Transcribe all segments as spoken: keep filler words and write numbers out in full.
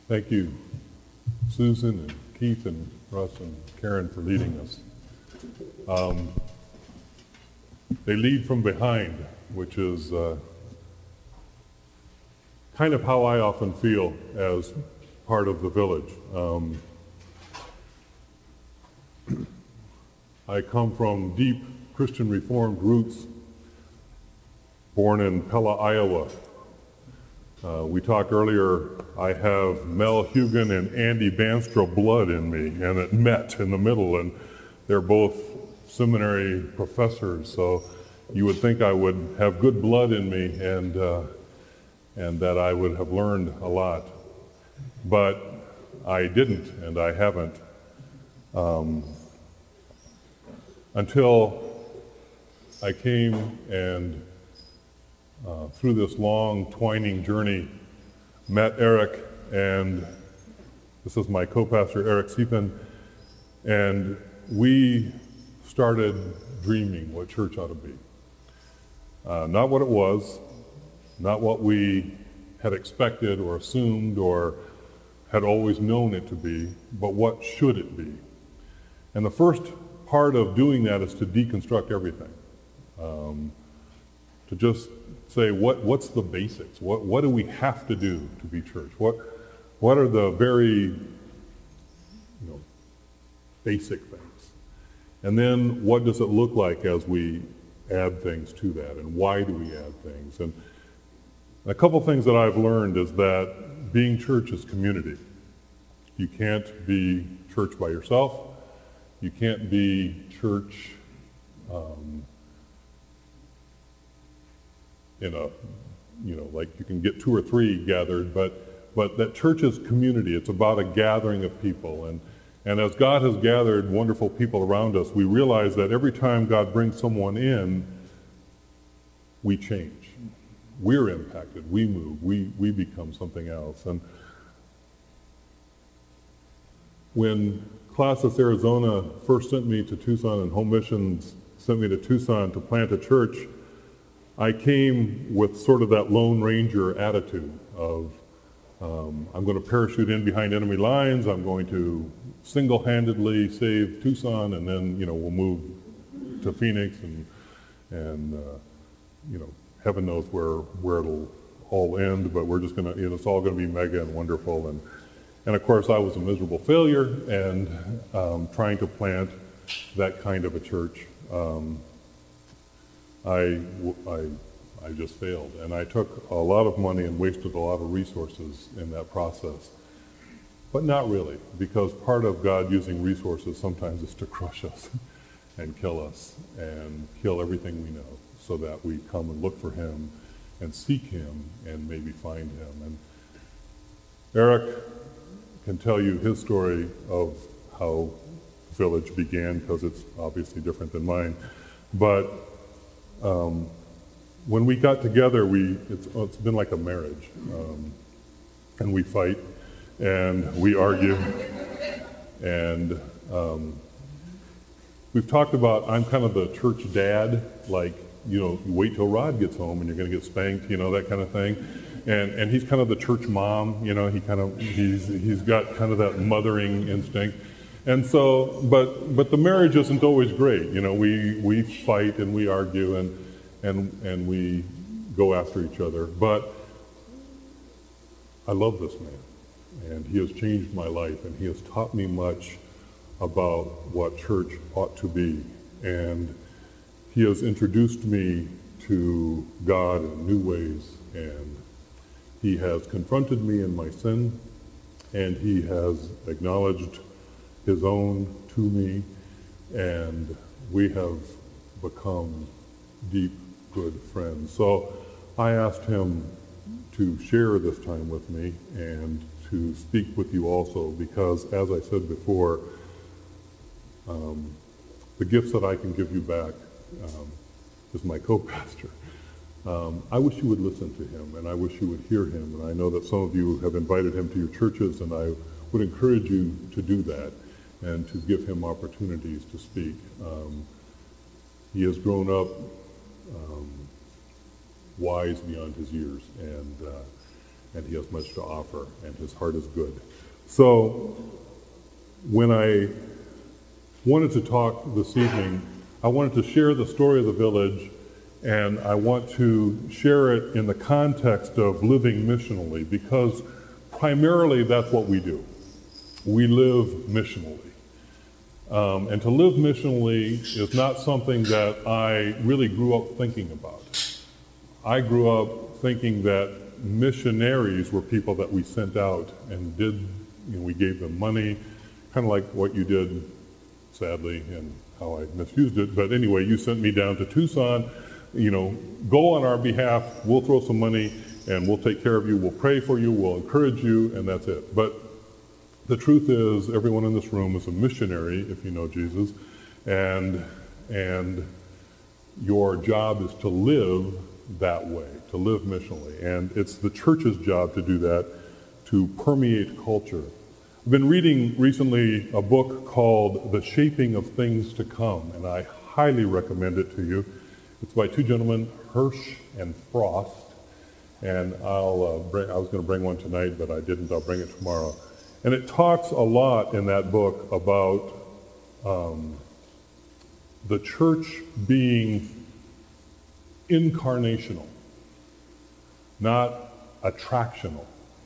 Thank you, Susan and Keith and Russ and Karen for leading us. Um, they lead from behind, which is uh, kind of how I often feel as part of the village. Um, I come from deep Christian Reformed roots, born in Pella, Iowa. Uh, we talked earlier, I have Mel Hugan and Andy Banstra blood in me, and it met in the middle, and they're both seminary professors, so you would think I would have good blood in me and uh, and that I would have learned a lot. But I didn't, and I haven't. Um, until I came and uh, through this long twining journey, met Eric, and this is my co-pastor Eric Siepen, and we started dreaming what church ought to be. Uh, not what it was, not what we had expected or assumed or had always known it to be, but what should it be? And the first part of doing that is to deconstruct everything. Um, to just say, what, what's the basics? What, what do we have to do to be church? What, what are the very you know, basic things? And then what does it look like as we add things to that? And why do we add things? And a couple things that I've learned is that being church is community. You can't be church by yourself. You can't be church um, in a, you know, like you can get two or three gathered, but but that church is community. It's about a gathering of people. And, and as God has gathered wonderful people around us, we realize that every time God brings someone in, we change. We're impacted. We move. We, we become something else. And when Classis, Arizona first sent me to Tucson and Home Missions sent me to Tucson to plant a church, I came with sort of that Lone Ranger attitude of, um, I'm going to parachute in behind enemy lines, I'm going to single-handedly save Tucson, and then, you know, we'll move to Phoenix, and, and uh, you know, heaven knows where, where it'll all end, but we're just going to, you know, it's all going to be mega and wonderful. And, and of course, I was a miserable failure, and um, trying to plant that kind of a church, um, I, I, I just failed. And I took a lot of money and wasted a lot of resources in that process. But not really, because part of God using resources sometimes is to crush us and kill us and kill everything we know so that we come and look for him and seek him and maybe find him. And Eric can tell you his story of how Village began, because it's obviously different than mine. But Um, when we got together, we it's, it's been like a marriage, um, and we fight, and we argue, and um, we've talked about, I'm kind of the church dad, like, you know, you wait till Rod gets home and you're going to get spanked, you know, that kind of thing, and and he's kind of the church mom, you know, he kind of, he's he's got kind of that mothering instinct. And so, but but the marriage isn't always great. You know, we, we fight and we argue and and and we go after each other. But I love this man, and he has changed my life, and he has taught me much about what church ought to be. And he has introduced me to God in new ways, and he has confronted me in my sin, and he has acknowledged his own to me, and we have become deep, good friends. So I asked him to share this time with me and to speak with you also, because as I said before, um, the gifts that I can give you back um, is my co-pastor. Um, I wish you would listen to him, and I wish you would hear him, and I know that some of you have invited him to your churches, and I would encourage you to do that and to give him opportunities to speak. Um, he has grown up um, wise beyond his years, and uh, and he has much to offer, and his heart is good. So when I wanted to talk this evening, I wanted to share the story of the village, and I want to share it in the context of living missionally, because primarily that's what we do. We live missionally. Um, and to live missionally is not something that I really grew up thinking about. I grew up thinking that missionaries were people that we sent out and did, you know, we gave them money, kind of like what you did, sadly, and how I misused it. But anyway, you sent me down to Tucson, you know, go on our behalf, we'll throw some money, and we'll take care of you, we'll pray for you, we'll encourage you, and that's it. But the truth is, everyone in this room is a missionary, if you know Jesus, and and your job is to live that way, to live missionally. And it's the church's job to do that, to permeate culture. I've been reading recently a book called The Shaping of Things to Come, and I highly recommend it to you. It's by two gentlemen, Hirsch and Frost, and I'll uh, bring, I was going to bring one tonight, but I didn't. I'll bring it tomorrow. And it talks a lot in that book about um, the church being incarnational, not attractional.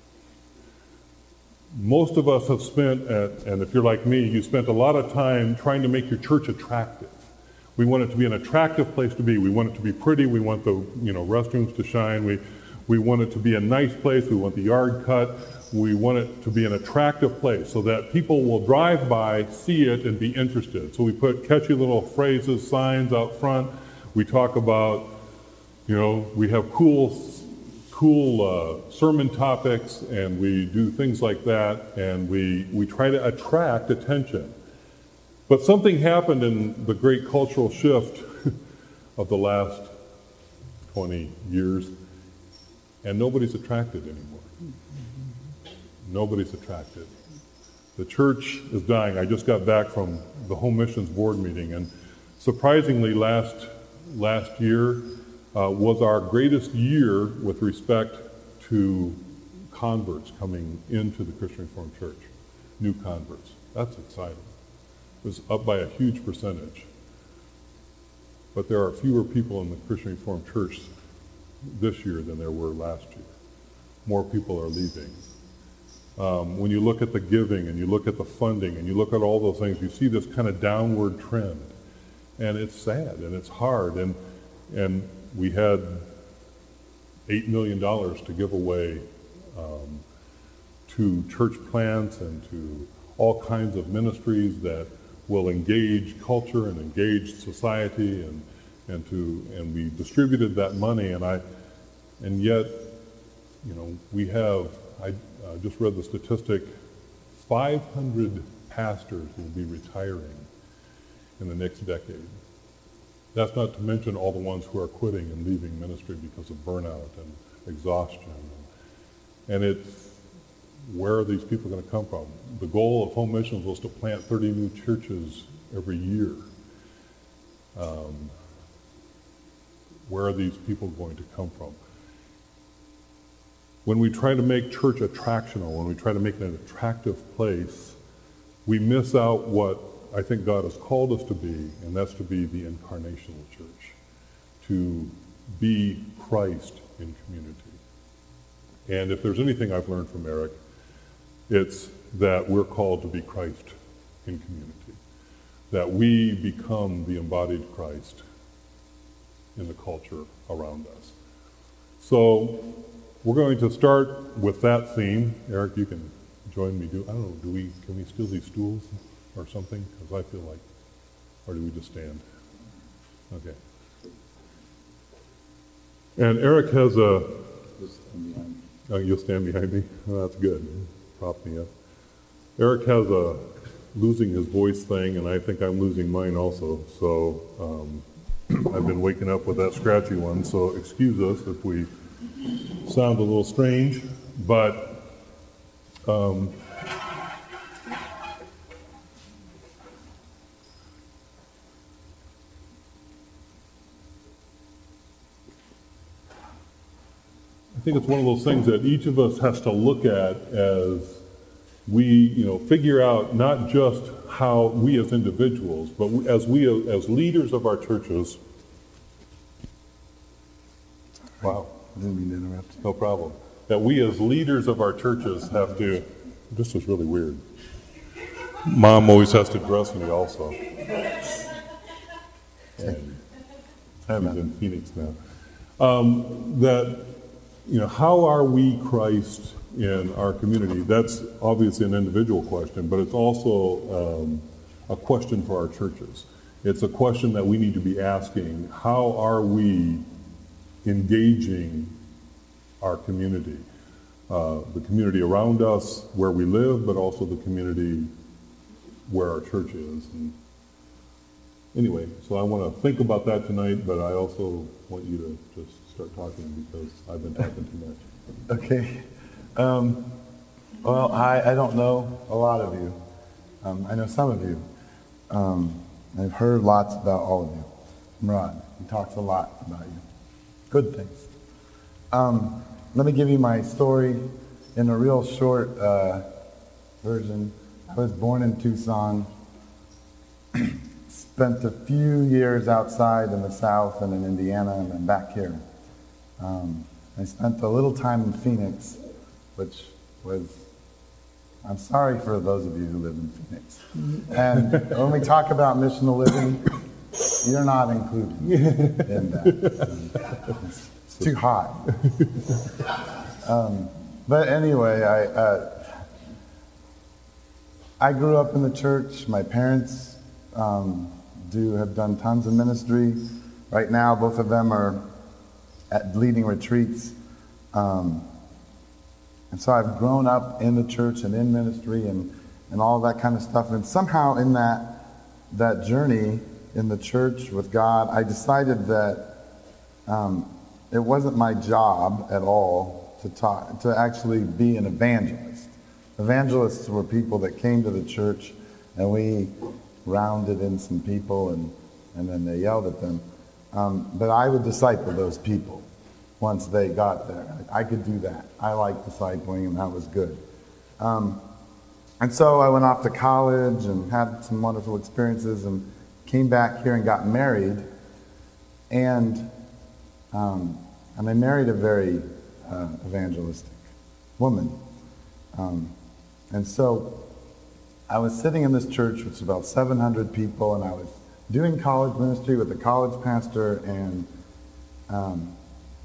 Most of us have spent, at, and if you're like me, you spent a lot of time trying to make your church attractive. We want it to be an attractive place to be. We want it to be pretty. We want the you know restrooms to shine. We we want it to be a nice place. We want the yard cut. We want it to be an attractive place so that people will drive by, see it, and be interested. So we put catchy little phrases, signs out front. We talk about, you know, we have cool, cool uh, sermon topics, and we do things like that, and we, we try to attract attention. But something happened in the great cultural shift of the last twenty years, and nobody's attracted anymore. Nobody's attracted. The church is dying. I just got back from the Home Missions Board meeting, and surprisingly, last last year uh, was our greatest year with respect to converts coming into the Christian Reformed Church, new converts. That's exciting. It was up by a huge percentage. But there are fewer people in the Christian Reformed Church this year than there were last year. More people are leaving. Um, when you look at the giving and you look at the funding and you look at all those things, you see this kind of downward trend. And it's sad and it's hard. And and we had eight million dollars to give away um, to church plants and to all kinds of ministries that will engage culture and engage society, and and to and we distributed that money, and I and yet, you know, we have I uh, just read the statistic, five hundred pastors will be retiring in the next decade. That's not to mention all the ones who are quitting and leaving ministry because of burnout and exhaustion. And it's, where are these people going to come from? The goal of Home Missions was to plant thirty new churches every year. Um, where are these people going to come from? When we try to make church attractional, when we try to make it an attractive place, we miss out what I think God has called us to be, and that's to be the incarnational church, to be Christ in community. And if there's anything I've learned from Eric, it's that we're called to be Christ in community, that we become the embodied Christ in the culture around us. So we're going to start with that theme. Eric, you can join me. Do I don't know, do we, can we steal these stools or something? Because I feel like, or do we just stand? Okay. And Eric has a, oh, you'll stand behind me? Oh, that's good. Prop me up. Eric has a losing his voice thing, and I think I'm losing mine also. So um, I've been waking up with that scratchy one, so excuse us if we sound a little strange, but um, think it's one of those things that each of us has to look at as we, you know, figure out not just how we as individuals, but we, as we as leaders of our churches. Wow. I didn't mean to interrupt. No problem. That we as leaders of our churches have to, this is really weird. Mom always has to dress me also. And she's in Phoenix now. Um, that, you know, how are we Christ in our community? That's obviously an individual question, but it's also um, a question for our churches. It's a question that we need to be asking. How are we engaging our community? Uh, the community around us, where we live, but also the community where our church is. And anyway, so I want to think about that tonight, but I also want you to just start talking because I've been talking too much. Okay. Um, well, I, I don't know a lot of you. Um, I know some of you. Um, I've heard lots about all of you. Rod, he talks a lot about you. Good things. Um, let me give you my story in a real short uh, version. I was born in Tucson, spent a few years outside in the South and in Indiana, and then back here. Um, I spent a little time in Phoenix, which was, I'm sorry for those of you who live in Phoenix. And when we talk about missional living, you're not included in that. It's, it's too hot. Um, but anyway, I, uh, I grew up in the church. My parents um, do have done tons of ministry. Right now, both of them are at leading retreats. Um, and so I've grown up in the church and in ministry and, and all that kind of stuff. And somehow in that that journey in the church with God, I decided that um, it wasn't my job at all to talk, to actually be an evangelist. Evangelists were people that came to the church and we rounded in some people and, and then they yelled at them. Um, but I would disciple those people once they got there. I could do that. I liked discipling and that was good. Um, and so I went off to college and had some wonderful experiences and came back here and got married. And, um, and I married a very uh, evangelistic woman. Um, and so I was sitting in this church, which is about seven hundred people, and I was doing college ministry with the college pastor, and um,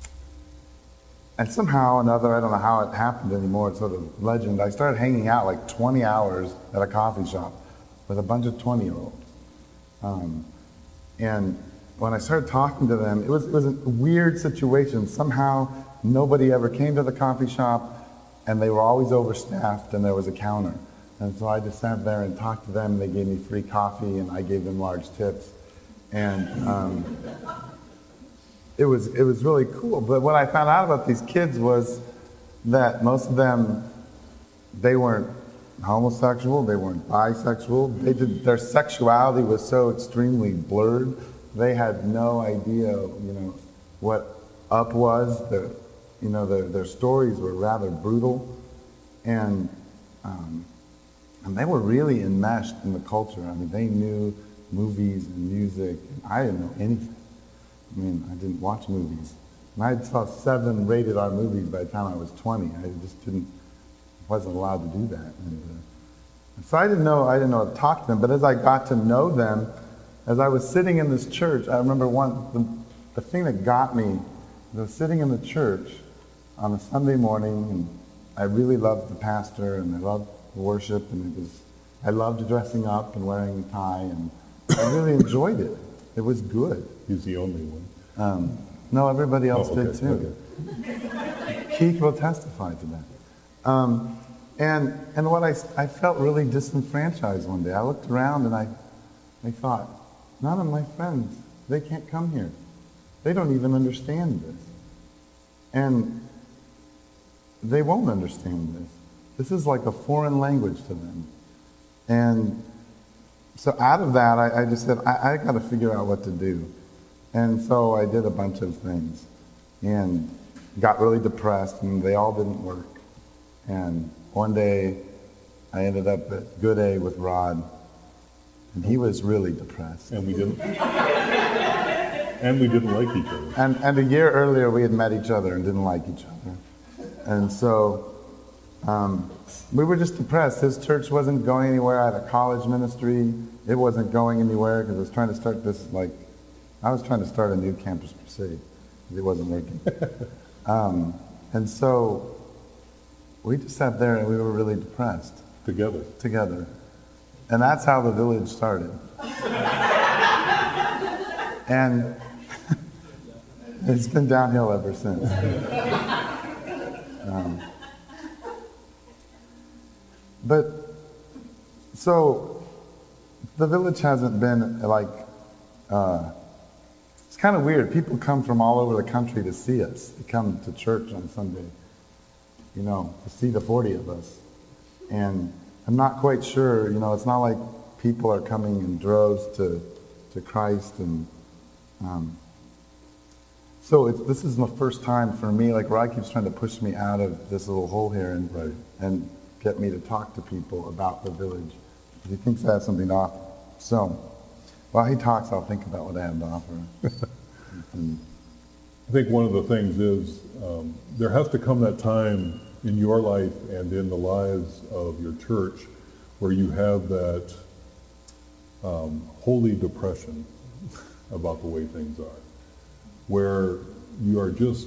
and somehow or another, I don't know how it happened anymore, it's sort of legend, I started hanging out like twenty hours at a coffee shop with a bunch of twenty-year-olds. Um, and when I started talking to them, it was, it was a weird situation. Somehow nobody ever came to the coffee shop, and they were always overstaffed, and there was a counter. And so I just sat there and talked to them, and they gave me free coffee, and I gave them large tips. And um, it was it was really cool. But what I found out about these kids was that most of them, they weren't homosexual, they weren't bisexual. They did, their sexuality was so extremely blurred. They had no idea, you know, what up was. The, you know, their, their stories were rather brutal. And um, And they were really enmeshed in the culture. I mean, they knew movies and music. And I didn't know anything. I mean, I didn't watch movies. And I saw seven rated R movies by the time I was twenty. I just didn't, wasn't allowed to do that. And, uh, and so I didn't know, I didn't know how to talk to them. But as I got to know them, as I was sitting in this church, I remember one, the, the thing that got me, I was sitting in the church on a Sunday morning, and I really loved the pastor, and I loved worship, and it was, I loved dressing up and wearing a tie, and I really enjoyed it. It was good. He's the only one. Um, no, everybody else oh, okay, did too. Okay. Keith will testify to that. Um, and and what I, I felt really disenfranchised one day. I looked around and I, I thought, none of my friends, they can't come here. They don't even understand this. And they won't understand this. This is like a foreign language to them. And so out of that, I, I just said, I, I got to figure out what to do. And so I did a bunch of things. And got really depressed, and they all didn't work. And one day, I ended up at Good A with Rod, and he was really depressed. And we didn't. And we didn't like each other. And and a year earlier, we had met each other and didn't like each other. And so um, we were just depressed. His church wasn't going anywhere. I had a college ministry. It wasn't going anywhere because I was trying to start this, like, I was trying to start a new campus crusade. It wasn't working. um, and so we just sat there and we were really depressed. Together. Together. And that's how the village started. And it's been downhill ever since. Um, but, so, the village hasn't been like, uh, it's kind of weird. People come from all over the country to see us. They come to church on Sunday, you know, to see the forty of us. And I'm not quite sure, you know, it's not like people are coming in droves to, to Christ. And um, so it's, this is the first time for me, like Rod keeps trying to push me out of this little hole here and, right. and get me to talk to people about the village. He thinks I have something to offer. So while he talks, I'll think about what I have to offer. and, I think one of the things is um, there has to come that time in your life and in the lives of your church where you have that um, holy depression about the way things are, where you are just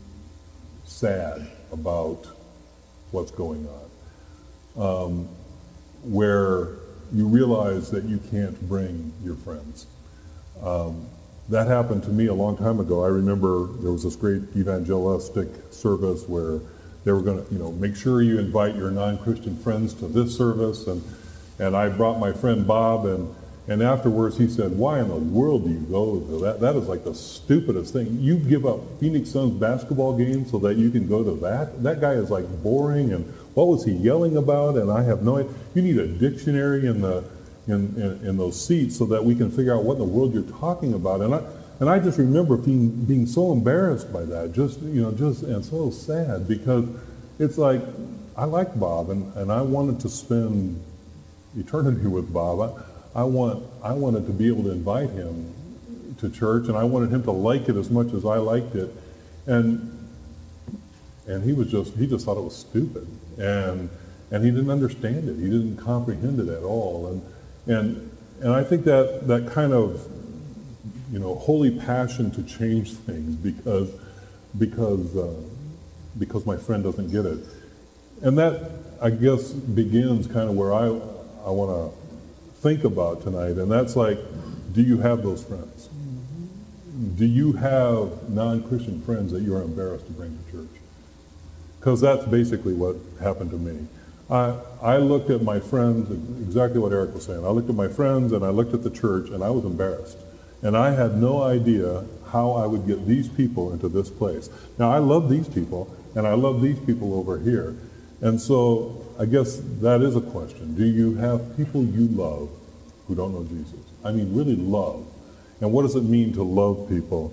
sad about what's going on, um, where you realize that you can't bring your friends. Um, that happened to me a long time ago. I remember there was this great evangelistic service where they were going to, you know, make sure you invite your non-Christian friends to this service, and and I brought my friend Bob, and and afterwards he said, "Why in the world do you go to that? That is like the stupidest thing. You give up Phoenix Suns basketball games so that you can go to that? That guy is like boring, and what was he yelling about? And I have no idea. You need a dictionary in the in, in, in those seats so that we can figure out what in the world you're talking about." And I and I just remember being being so embarrassed by that, just you know, just and so sad, because it's like I like Bob, and, and I wanted to spend eternity with Bob. I, I want I wanted to be able to invite him to church, and I wanted him to like it as much as I liked it, and and he was just he just thought it was stupid, and and he didn't understand it. He didn't comprehend it at all, and and and I think that that kind of you know holy passion to change things because because uh, because my friend doesn't get it, and that I guess begins kind of where I I want to think about tonight, and that's like, do you have those friends? Do you have non-Christian friends that you're embarrassed to bring to church? Because that's basically what happened to me. I, I looked at my friends, exactly what Eric was saying. I looked at my friends and I looked at the church and I was embarrassed. And I had no idea how I would get these people into this place. Now, I love these people and I love these people over here. And so I guess that is a question. Do you have people you love who don't know Jesus? I mean, really love. And what does it mean to love people?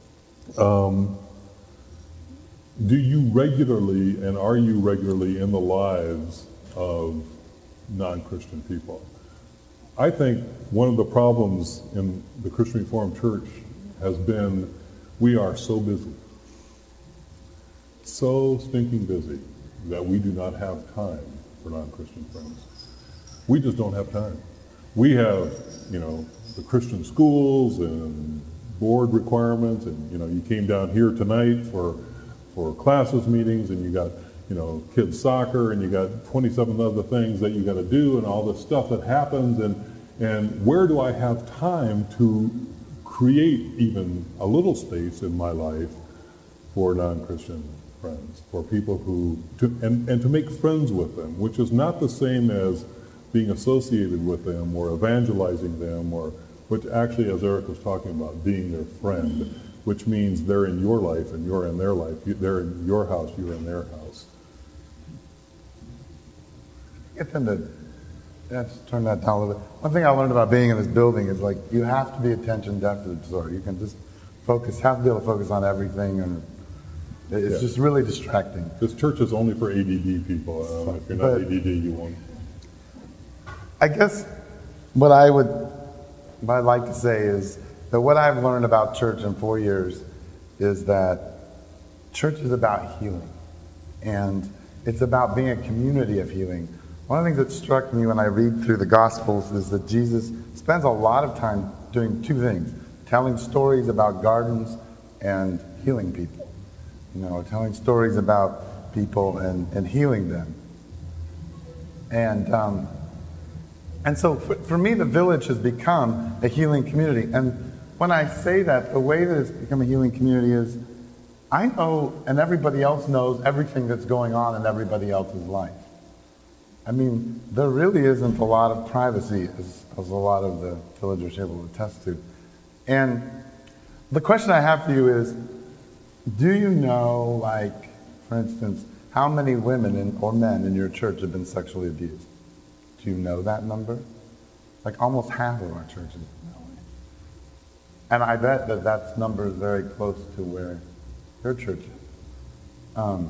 Um, do you regularly, and are you regularly in the lives of non-Christian people? I think one of the problems in the Christian Reformed Church has been we are so busy, so stinking busy, that we do not have time for non-Christian friends. We just don't have time. We have, you know, the Christian schools and board requirements, and you know, you came down here tonight for for classes meetings, and you got, you know, kids soccer, and you got twenty-seven other things that you got to do, and all this stuff that happens, and and where do I have time to create even a little space in my life for non-Christian friends, for people who, to, and, and to make friends with them, which is not the same as being associated with them or evangelizing them, or which actually, as Eric was talking about, being their friend, which means they're in your life and you're in their life. They're in your house, you're in their house. Get them to, yeah, just turn that down a little bit. One thing I learned about being in this building is like you have to be attention deficit disorder. You can just focus, have to be able to focus on everything, and It's Yeah. just really distracting. This church is only for A D D people. Uh, if you're not But- A D D, you won't. I guess what I would, what I'd like to say is that what I've learned about church in four years is that church is about healing. And it's about being a community of healing. One of the things that struck me when I read through the Gospels is that Jesus spends a lot of time doing two things: telling stories about gardens and healing people. You know, telling stories about people and, and healing them. And um, and so for, for me, the village has become a healing community. And when I say that, the way that it's become a healing community is I know, and everybody else knows, everything that's going on in everybody else's life. I mean, there really isn't a lot of privacy, as, as a lot of the villagers here will attest to. And the question I have for you is, do you know, like, for instance, how many women in, or men in your church have been sexually abused? Do you know that number? Like almost half of our churches are that way. And I bet that that number is very close to where your church is. Um,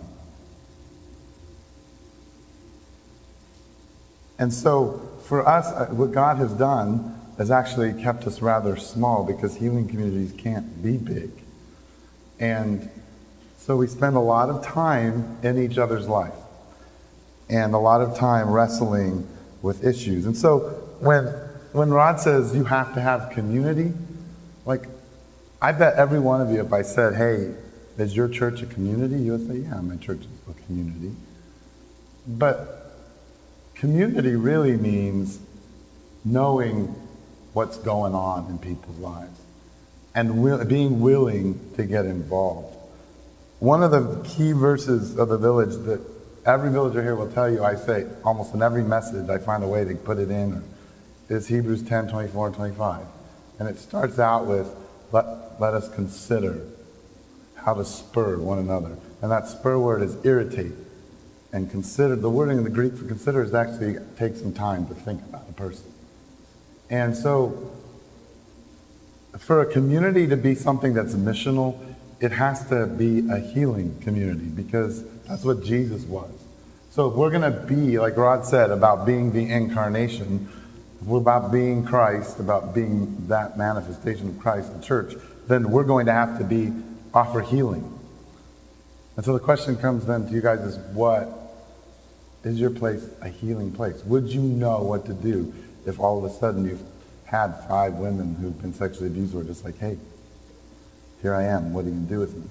and so for us, uh, what God has done has actually kept us rather small because healing communities can't be big. And so we spend a lot of time in each other's life and a lot of time wrestling with issues. And so when when Rod says you have to have community, like, I bet every one of you, if I said, hey, is your church a community? You would say, yeah, my church is a community. But community really means knowing what's going on in people's lives and will, being willing to get involved. One of the key verses of the village that every villager here will tell you, I say almost in every message, I find a way to put it in, is Hebrews ten, twenty-four and twenty-five. And it starts out with, let, let us consider how to spur one another. And that spur word is irritate. And consider, the wording in the Greek for consider is actually take some time to think about a person. And so for a community to be something that's missional, it has to be a healing community because that's what Jesus was. So if we're going to be, like Rod said, about being the incarnation, if we're about being Christ, about being that manifestation of Christ in the church, then we're going to have to be offer healing. And so the question comes then to you guys is, what is your place a healing place? Would you know what to do if all of a sudden you've had five women who've been sexually abused who are just like, hey, here I am, what are you going to do with me?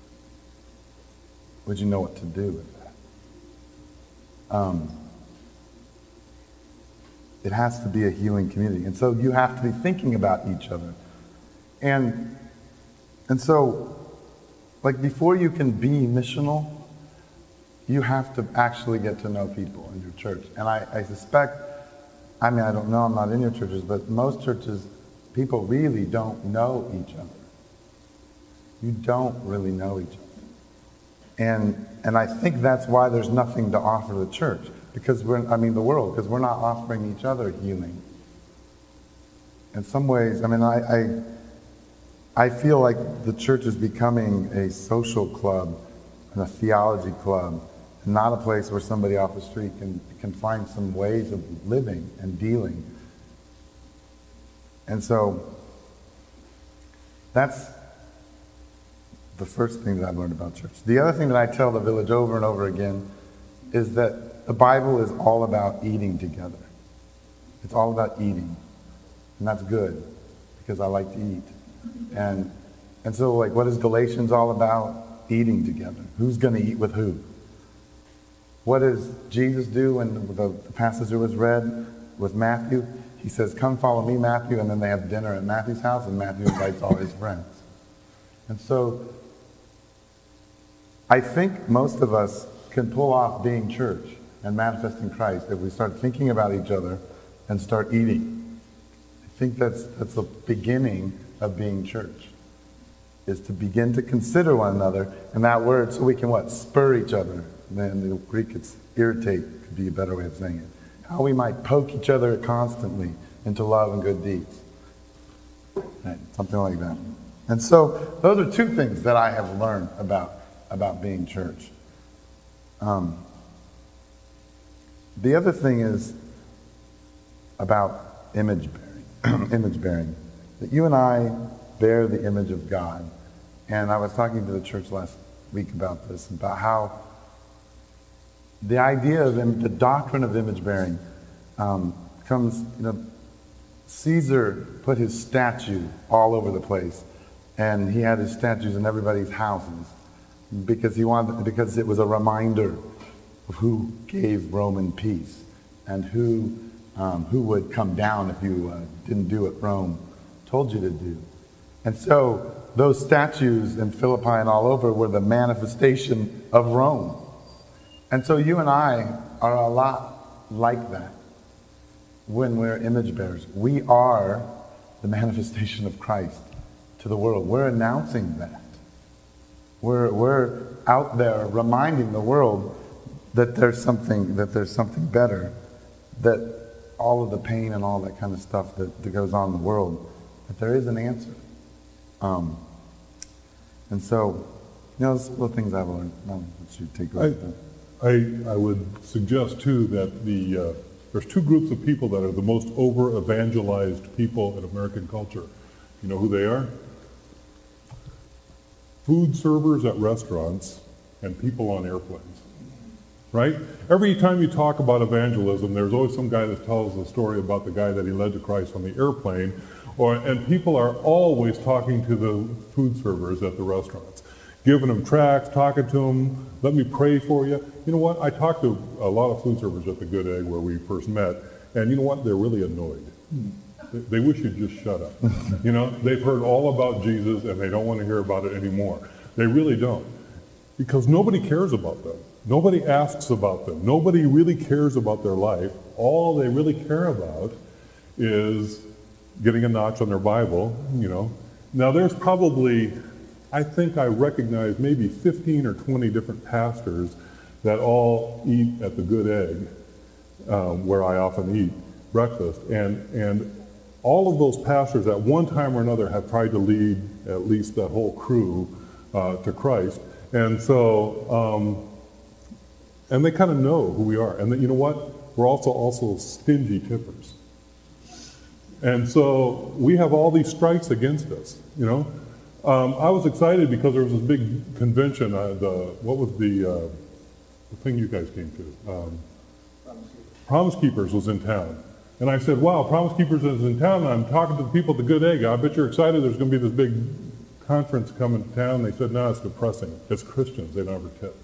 Would you know what to do with that? Um, it has to be a healing community. And so you have to be thinking about each other. And, and so, like, before you can be missional, you have to actually get to know people in your church. And I, I suspect, I mean, I don't know, I'm not in your churches, but most churches, people really don't know each other. You don't really know each other. And and I think that's why there's nothing to offer the church, because we're, I mean the world, because we're not offering each other healing. In some ways, I mean, I, I, I feel like the church is becoming a social club and a theology club, and not a place where somebody off the street can, can find some ways of living and dealing. And so that's the first thing that I've learned about church. The other thing that I tell the village over and over again is that the Bible is all about eating together. It's all about eating. And that's good, because I like to eat. And and so, like, what is Galatians all about? Eating together. Who's going to eat with who? What does Jesus do when the, the passage that was read with Matthew? He says, come follow me, Matthew, and then they have dinner at Matthew's house, and Matthew invites all his friends. And so I think most of us can pull off being church and manifesting Christ if we start thinking about each other and start eating. I think that's that's the beginning of being church, is to begin to consider one another, and that word, so we can what? Spur each other. And then in the Greek, it's irritate, could be a better way of saying it. How we might poke each other constantly into love and good deeds. Right, something like that. And so those are two things that I have learned about about being church. Um, the other thing is about image bearing, image bearing. That you and I bear the image of God. And I was talking to the church last week about this, about how the idea of im- the doctrine of image bearing um, comes, you know, Caesar put his statue all over the place, and he had his statues in everybody's houses because he wanted, because it was a reminder of who gave Roman peace and who um, who would come down if you uh, didn't do what Rome told you to do. And so those statues in Philippi and all over were the manifestation of Rome. And so you and I are a lot like that when we're image bearers. We are the manifestation of Christ to the world. We're announcing that. We're, we're out there reminding the world that there's something, that there's something better, that all of the pain and all that kind of stuff that, that goes on in the world, that there is an answer. Um, and so, you know, those little things I've learned. No, let you take away that. I, I would suggest, too, that the uh, there's two groups of people that are the most over-evangelized people in American culture. You know who they are? Food servers at restaurants and people on airplanes. Right? Every time you talk about evangelism, there's always some guy that tells a story about the guy that he led to Christ on the airplane, or and people are always talking to the food servers at the restaurants, giving them tracts, talking to them, let me pray for you. You know what? I talked to a lot of food servers at the Good Egg where we first met, and you know what? They're really annoyed. They wish you'd just shut up. You know, they've heard all about Jesus and they don't want to hear about it anymore. They really don't. Because nobody cares about them. Nobody asks about them. Nobody really cares about their life. All they really care about is getting a notch on their Bible, you know. Now there's probably, I think I recognize maybe fifteen or twenty different pastors that all eat at the Good Egg, um, where I often eat breakfast. And, and all of those pastors at one time or another have tried to lead at least that whole crew uh, to Christ. And so, um, and they kind of know who we are. And you know what? We're also also stingy tippers. And so we have all these strikes against us, you know. Um, I was excited because there was this big convention. Uh, the what was the, uh, the thing you guys came to? Um, Promise Keepers was in town. And I said, wow, Promise Keepers is in town. And I'm talking to the people at the Good Egg. I bet you're excited there's going to be this big conference coming to town. They said, no, it's depressing. It's Christians. They never tip.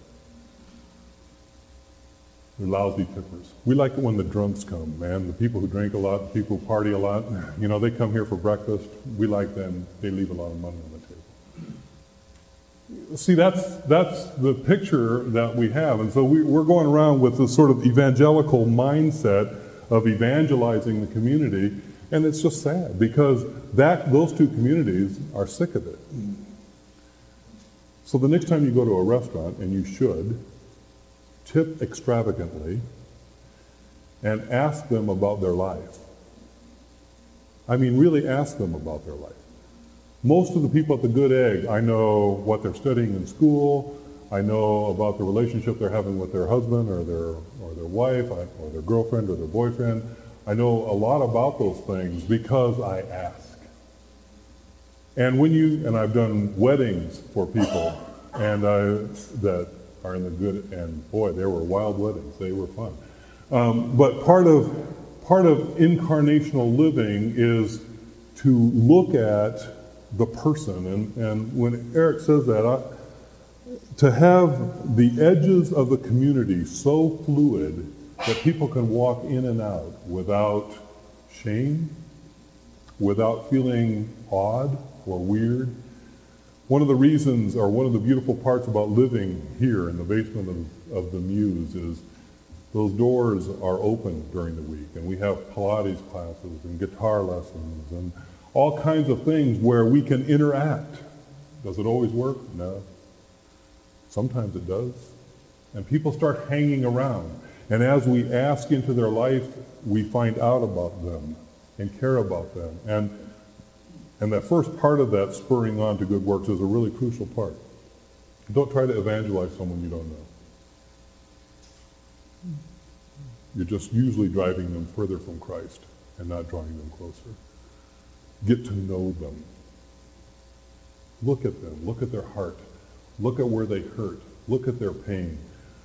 They're lousy tippers. We like it when the drunks come, man. The people who drink a lot, the people who party a lot, you know, they come here for breakfast. We like them. They leave a lot of money on the table. See, that's that's the picture that we have. And so we, we're going around with this sort of evangelical mindset of evangelizing the community, and it's just sad because that those two communities are sick of it. So the next time you go to a restaurant, and you should, tip extravagantly and ask them about their life. I mean, really ask them about their life. Most of the people at the Good Egg, I know what they're studying in school, I know about the relationship they're having with their husband or their or their wife or their girlfriend or their boyfriend. I know a lot about those things because I ask. And when you, and I've done weddings for people and I, that are in the Good, and boy, they were wild weddings. They were fun. Um, but part of part of incarnational living is to look at the person. And, and when Eric says that, I, to have the edges of the community so fluid that people can walk in and out without shame, without feeling odd or weird. One of the reasons, or one of the beautiful parts about living here in the basement of, of the Muse is those doors are open during the week, and we have Pilates classes and guitar lessons and all kinds of things where we can interact. Does it always work? No. Sometimes it does. And people start hanging around. And as we ask into their life, we find out about them and care about them. And And that first part of that spurring on to good works is a really crucial part. Don't try to evangelize someone you don't know. You're just usually driving them further from Christ and not drawing them closer. Get to know them. Look at them. Look at their heart. Look at where they hurt. Look at their pain.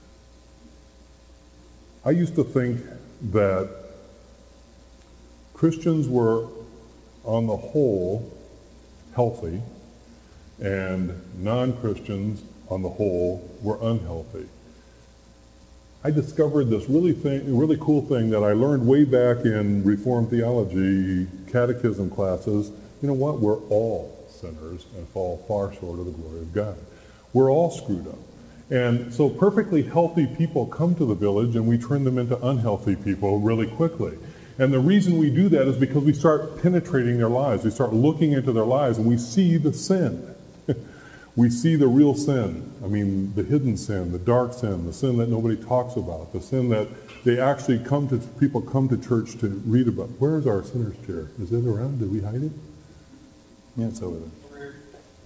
I used to think that Christians were, on the whole, healthy, and non-Christians, on the whole, were unhealthy. I discovered this really thing, really cool thing that I learned way back in Reformed theology catechism classes. You know what? We're all sinners and fall far short of the glory of God. We're all screwed up. And so perfectly healthy people come to the village and we turn them into unhealthy people really quickly. And the reason we do that is because we start penetrating their lives. We start looking into their lives and we see the sin. We see the real sin. I mean, the hidden sin, the dark sin, the sin that nobody talks about, the sin that they actually come to, people come to church to read about. Where's our sinner's chair? Is it around? Did we hide it? Yeah, it's over there.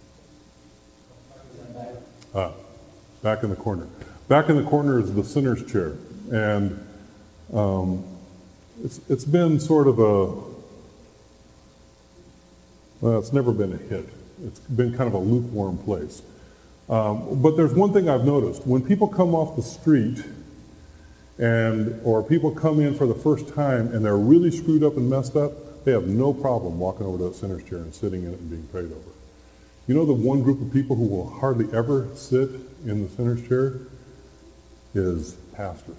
Ah, back in the corner. Back in the corner is the sinner's chair. And um, it's, it's been sort of a, well, it's never been a hit. It's been kind of a lukewarm place. Um, but there's one thing I've noticed. When people come off the street and or people come in for the first time and they're really screwed up and messed up, they have no problem walking over to that sinner's chair and sitting in it and being prayed over. You know the one group of people who will hardly ever sit in the sinner's chair is pastors,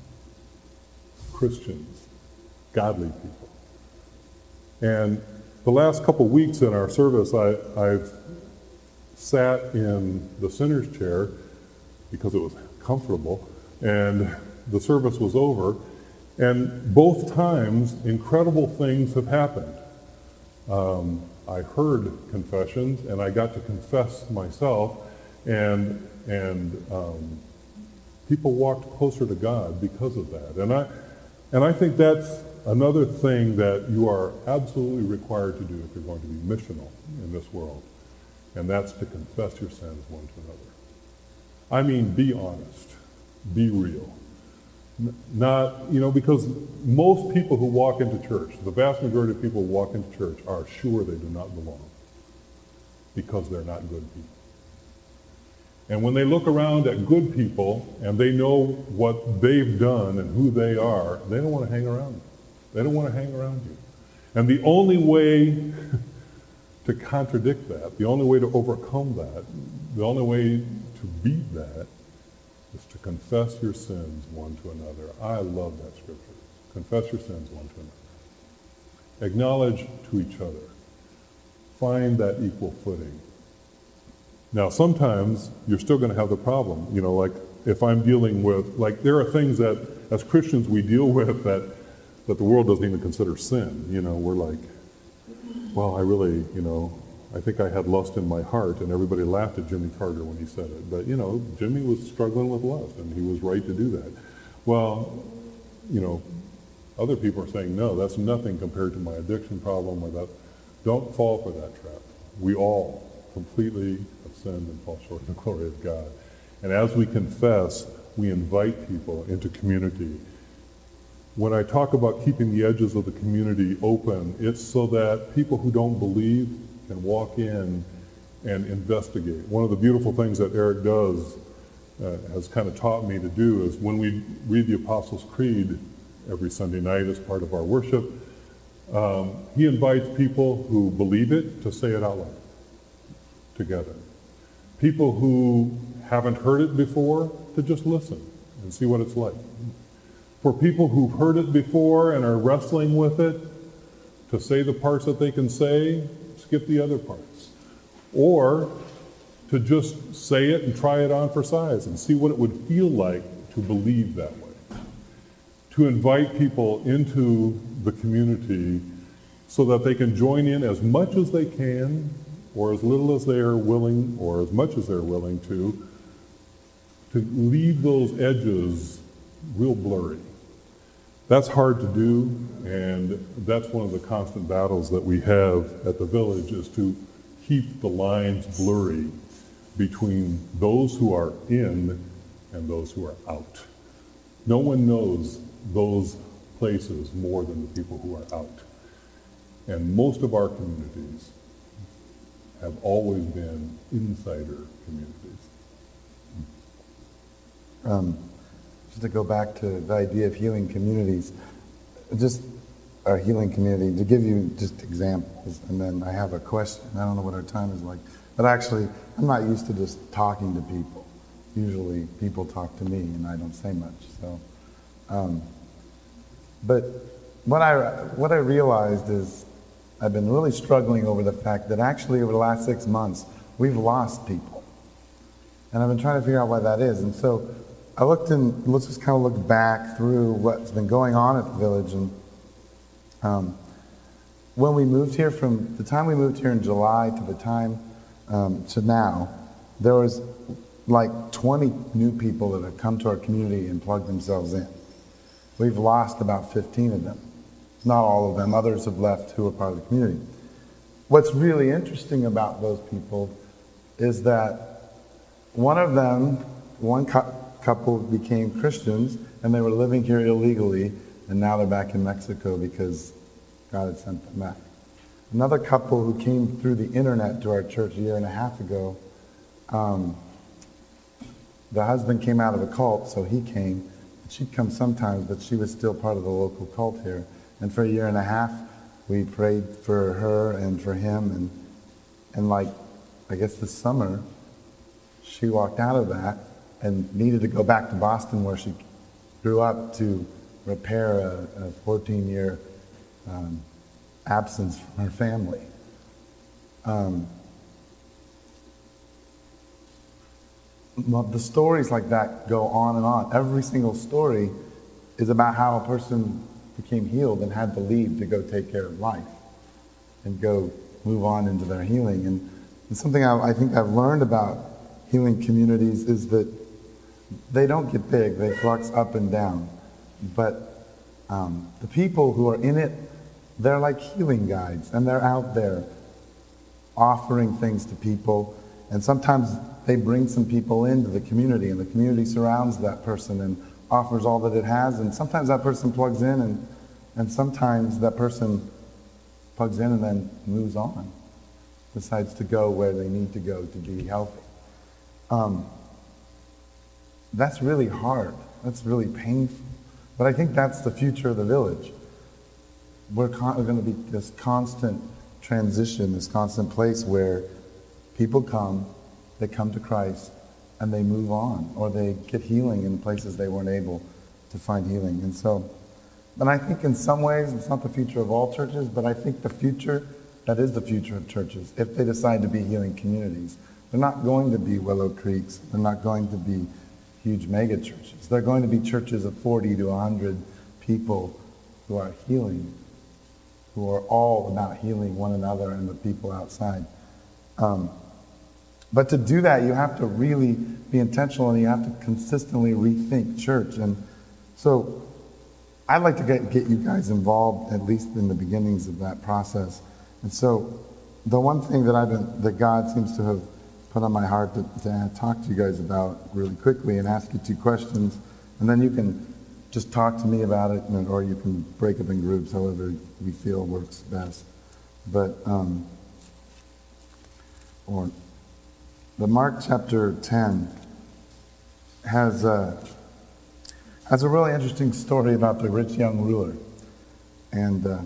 Christians, godly people. And the last couple weeks in our service, I, I've sat in the sinner's chair because it was comfortable, and the service was over, and both times incredible things have happened. Um, I heard confessions, and I got to confess myself, and and um, people walked closer to God because of that. And I and I think that's another thing that you are absolutely required to do if you're going to be missional in this world, and that's to confess your sins one to another. I mean, be honest, be real. N- Not, you know, because most people who walk into church, the vast majority of people who walk into church are sure they do not belong because they're not good people. And when they look around at good people and they know what they've done and who they are, they don't want to hang around them. They don't want to hang around you. And the only way to contradict that, the only way to overcome that, the only way to beat that is to confess your sins one to another. I love that scripture. Confess your sins one to another. Acknowledge to each other. Find that equal footing. Now, sometimes you're still going to have the problem. You know, like if I'm dealing with, like there are things that as Christians we deal with that that the world doesn't even consider sin. You know, we're like, well, I really, you know, I think I had lust in my heart, and everybody laughed at Jimmy Carter when he said it. But, you know, Jimmy was struggling with lust, and he was right to do that. Well, you know, other people are saying, no, that's nothing compared to my addiction problem or that. Don't fall for that trap. We all completely have sinned and fall short of the glory of God. And as we confess, we invite people into community. When I talk about keeping the edges of the community open, it's so that people who don't believe can walk in and investigate. One of the beautiful things that Eric does, uh, has kind of taught me to do, is when we read the Apostles' Creed every Sunday night as part of our worship, um, he invites people who believe it to say it out loud together. People who haven't heard it before to just listen and see what it's like. For people who've heard it before and are wrestling with it, to say the parts that they can say, skip the other parts. Or to just say it and try it on for size and see what it would feel like to believe that way. To invite people into the community so that they can join in as much as they can, or as little as they are willing, or as much as they're willing to, to leave those edges real blurry. That's hard to do, and that's one of the constant battles that we have at the village, is to keep the lines blurry between those who are in and those who are out. No one knows those places more than the people who are out. And most of our communities have always been insider communities. Um, just to go back to the idea of healing communities, just our healing community, to give you just examples, and then I have a question. I don't know what our time is like, but actually, I'm not used to just talking to people. Usually, people talk to me, and I don't say much. So, um, but what I what I realized is, I've been really struggling over the fact that actually over the last six months, we've lost people. And I've been trying to figure out why that is. And so I looked in, let's just kind of look back through what's been going on at the village. And um, when we moved here, from the time we moved here in July to the time um, to now, there was like twenty new people that have come to our community and plugged themselves in. We've lost about fifteen of them. Not all of them, others have left who are part of the community. What's really interesting about those people is that one of them, one cu- couple became Christians, and they were living here illegally, and now they're back in Mexico because God had sent them back. Another couple who came through the internet to our church a year and a half ago, um, the husband came out of a cult, so he came. She'd come sometimes, but she was still part of the local cult here. And for a year and a half, we prayed for her and for him. And, and like, I guess this summer, she walked out of that and needed to go back to Boston where she grew up to repair a fourteen-year um, absence from her family. Um, well, the stories like that go on and on. Every single story is about how a person became healed and had to leave to go take care of life and go move on into their healing. And, and something I, I think I've learned about healing communities is that they don't get big, they flux up and down. But um, the people who are in it, they're like healing guides, and they're out there offering things to people. And sometimes they bring some people into the community, and the community surrounds that person and offers all that it has, and sometimes that person plugs in, and, and sometimes that person plugs in and then moves on, decides to go where they need to go to be healthy. Um, that's really hard. That's really painful. But I think that's the future of the village. We're, con- we're going to be this constant transition, this constant place where people come, they come to Christ, and they move on, or they get healing in places they weren't able to find healing. And so, and I think in some ways, it's not the future of all churches, but I think the future, that is the future of churches, if they decide to be healing communities. They're not going to be Willow Creeks. They're not going to be huge mega churches. They're going to be churches of forty to one hundred people who are healing, who are all about healing one another and the people outside. Um, But to do that, you have to really be intentional, and you have to consistently rethink church. And so I'd like to get, get you guys involved, at least in the beginnings of that process. And so the one thing that I've been, that God seems to have put on my heart to, to talk to you guys about really quickly and ask you two questions, and then you can just talk to me about it, and, or you can break up in groups, however you feel works best. But, um, or... But Mark chapter ten has a, has a really interesting story about the rich young ruler. And uh,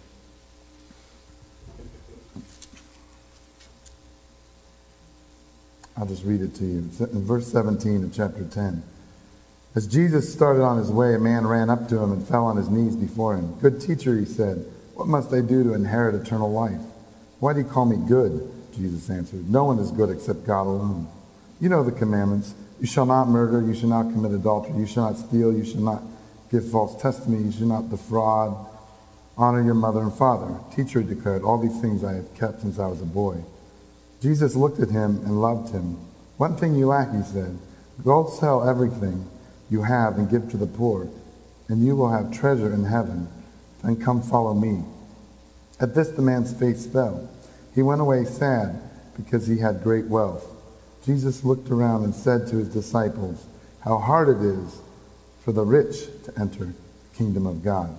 I'll just read it to you. It's in verse seventeen of chapter ten. As Jesus started on his way, a man ran up to him and fell on his knees before him. "Good teacher," he said, "what must I do to inherit eternal life?" "Why do you call me good?" Jesus answered. "No one is good except God alone. You know the commandments. You shall not murder, you shall not commit adultery, you shall not steal, you shall not give false testimony, you shall not defraud, honor your mother and father." "Teacher," he declared, "all these things I have kept since I was a boy." Jesus looked at him and loved him. "One thing you lack," he said. "Go sell everything you have and give to the poor, and you will have treasure in heaven. Then come follow me." At this the man's face fell. He went away sad because he had great wealth. Jesus looked around and said to his disciples, how hard it is for the rich to enter the kingdom of God.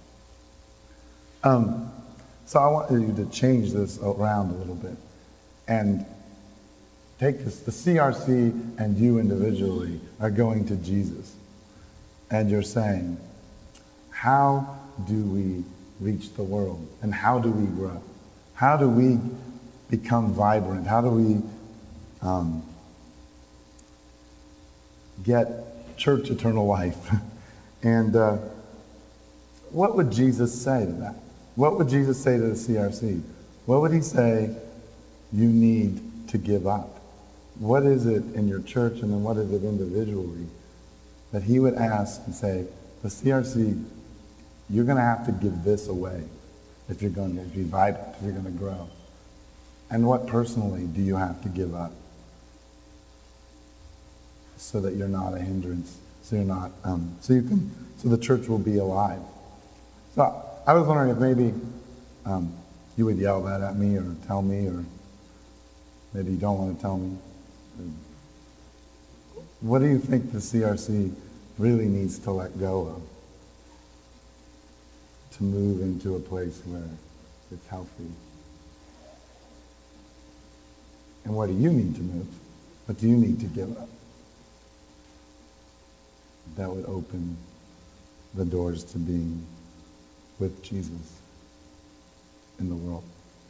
Um, so I want you to change this around a little bit and take this. The C R C and you individually are going to Jesus. And you're saying, how do we reach the world? And how do we grow? How do we become vibrant? How do we um, get church eternal life? And uh, what would Jesus say to that? What would Jesus say to the C R C? What would he say you need to give up? What is it in your church and then what is it individually that he would ask and say, the C R C, you're going to have to give this away if you're going to be vibrant, if you're going to grow. And what personally do you have to give up so that you're not a hindrance, so you're not, um, so you can, so the church will be alive. So I was wondering if maybe um, you would yell that at me or tell me, or maybe you don't want to tell me. What do you think the C R C really needs to let go of to move into a place where it's healthy? And what do you need to move? What do you need to give up that would open the doors to being with Jesus in the world?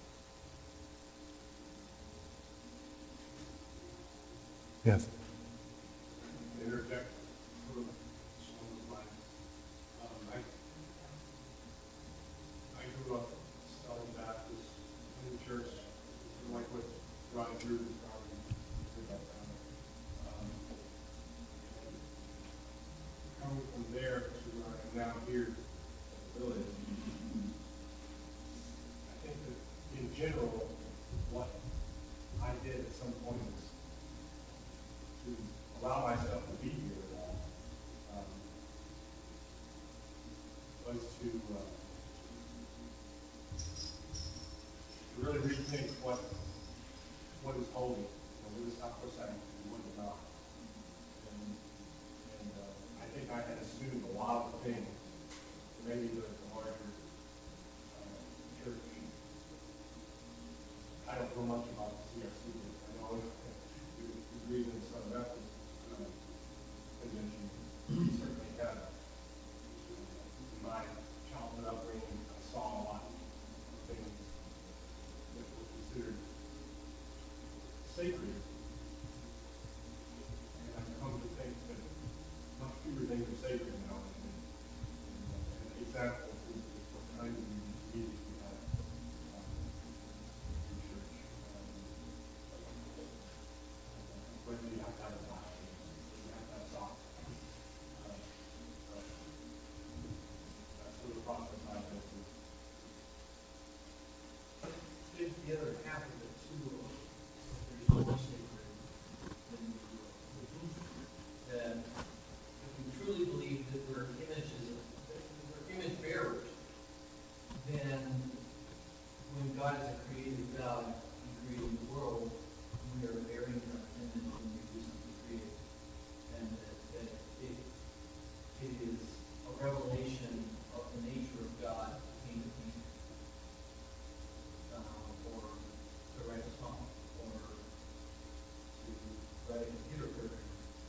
Yes. Interject for someone's mind. Um, I, I grew up Southern Baptist in the church, like what Ron Drew was probably about that. Um, coming from there to where I am now here at the village, I think that in general, what I did at some point is to allow myself to be here at all, um, was to, uh, to really rethink what what is holy, you know, what is sacrosanct, and what is not. And, and uh, I think I had assumed a lot of things, maybe the, the larger uh, church. I don't know much about the C R C, but I know the reason some of that convention certainly had in my childhood upbringing. I saw a lot of things that were considered sacred, and I've come to think that much fewer things are sacred now. And, and, and an example is what kind of meetings we have um, in church. Um, whether you have to have a Bible, you have to have socks. Uh, uh, that's sort of the process I go through. There's the other half of it too. There's no sacred in the belief that if we truly believe that we're images, we're image bearers, then when God is a creative God, He created the world, we are bearing our image when we do something creative. And that, that it, it is a revelation of the nature of God being a painter, uh, or to write a song, or to write a computer program.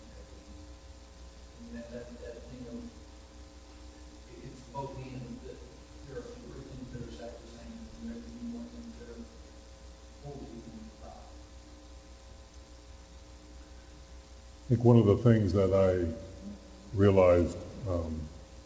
And that, that, that thing of, it- it's both and, that there are fewer things that are sacrosanct, and there can be more things that are holy and God. I think one of the things that I realized, um,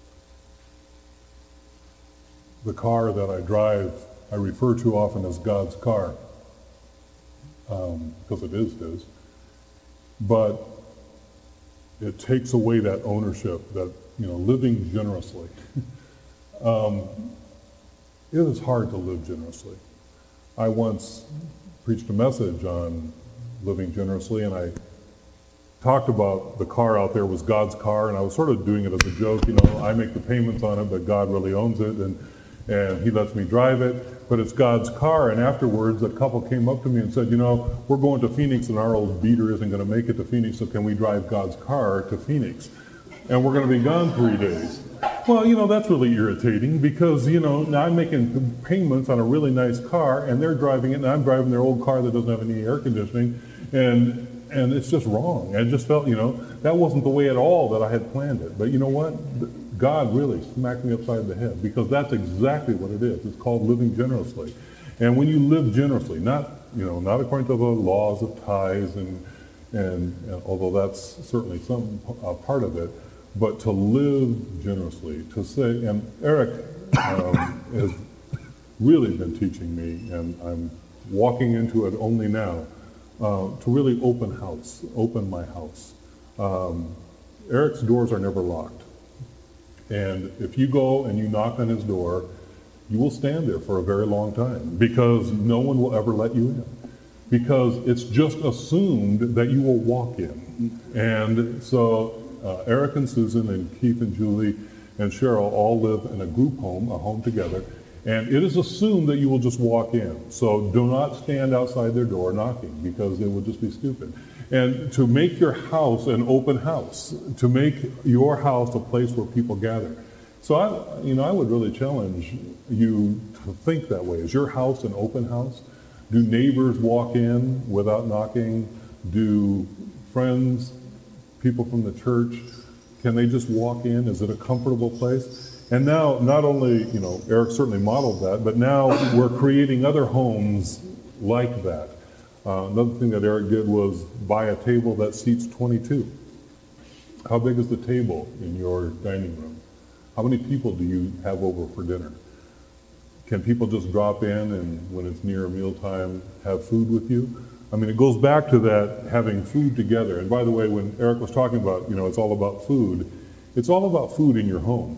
the car that I drive, I refer to often as God's car, um, because it is His. But it takes away that ownership, that, you know, living generously. um, it is hard to live generously. I once preached a message on living generously, and I talked about the car out there was God's car, and I was sort of doing it as a joke. You know, I make the payments on it, but God really owns it. And and he lets me drive it, but it's God's car. And afterwards, a couple came up to me and said, you know, we're going to Phoenix and our old beater isn't going to make it to Phoenix, so can we drive God's car to Phoenix? And we're going to be gone three days. Well, you know, that's really irritating because, you know, now I'm making payments on a really nice car and they're driving it and I'm driving their old car that doesn't have any air conditioning, and and it's just wrong. I just felt, you know, that wasn't the way at all that I had planned it. But you know what? God really smacked me upside the head, because that's exactly what it is. It's called living generously. And when you live generously, not, you know, not according to the laws of tithes, and, and, and although that's certainly some uh, part of it, but to live generously, to say, and Eric um, has really been teaching me, and I'm walking into it only now, uh, to really open house, open my house. Um, Eric's doors are never locked. And if you go and you knock on his door, you will stand there for a very long time, because no one will ever let you in. Because it's just assumed that you will walk in. And so uh, Eric and Susan and Keith and Julie and Cheryl all live in a group home, a home together. And it is assumed that you will just walk in. So do not stand outside their door knocking, because it would just be stupid. And to make your house an open house, to make your house a place where people gather. So I, you know, I would really challenge you to think that way. Is your house an open house? Do neighbors walk in without knocking? Do friends, people from the church, can they just walk in? Is it a comfortable place? And now, not only, you know, Eric certainly modeled that, but now we're creating other homes like that. Uh, another thing that Eric did was buy a table that seats twenty-two. How big is the table in your dining room? How many people do you have over for dinner? Can people just drop in and when it's near mealtime have food with you? I mean, it goes back to that having food together. And by the way, when Eric was talking about, you know, it's all about food, it's all about food in your home.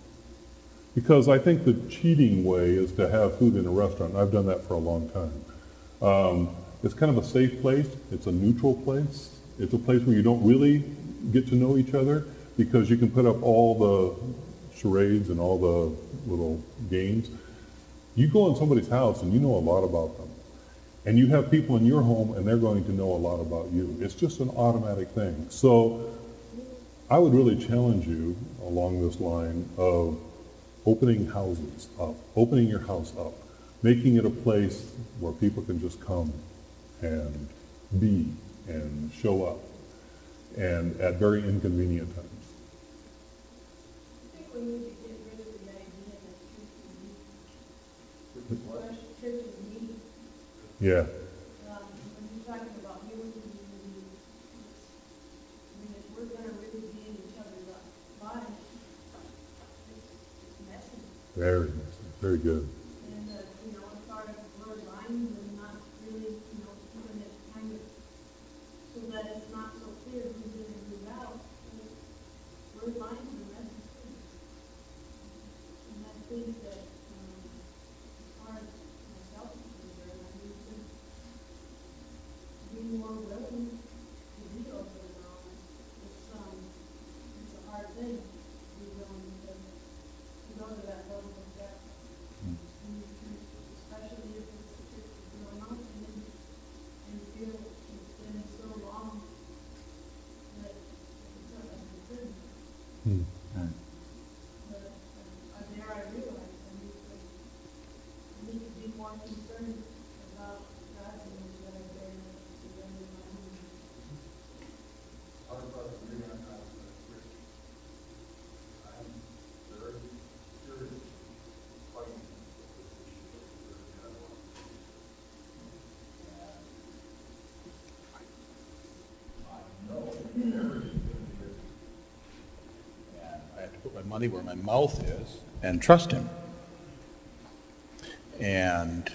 Because I think the cheating way is to have food in a restaurant. I've done that for a long time. Um, it's kind of a safe place. It's a neutral place. It's a place where you don't really get to know each other, because you can put up all the charades and all the little games. You go in somebody's house and you know a lot about them. And you have people in your home and they're going to know a lot about you. It's just an automatic thing. So I would really challenge you along this line of opening houses up, opening your house up, making it a place where people can just come and be and show up, and at very inconvenient times. I think we need to get rid of the idea that churches meet. Yeah. Um, when you're talking about human community, I mean, if we're gonna really be in each other's lives, it's, it's messy. Very, very good. And, uh, you know, as far as blurred lines and not really, you know, keeping it kind of, so that it's not so clear who's in and who's out. Blurred lines are messy things. And I think that, um, as far as myself is concerned, I need to be more willing to be open and honest. It's, um, it's a hard thing to be willing to, to go to that level of depth. And you can- especially if it's, if it's going on and, and you feel it's been so long that it's not like it's in. Hmm. But, uh, there I realized I need to, I need to be more concerned about God's image that I bear to them in my home. Talk about the real house of Rick. I'm very curious, fighting with this issue of the other one. And I know everything's gonna be busy. And I have to put my money where my mouth is and trust him. And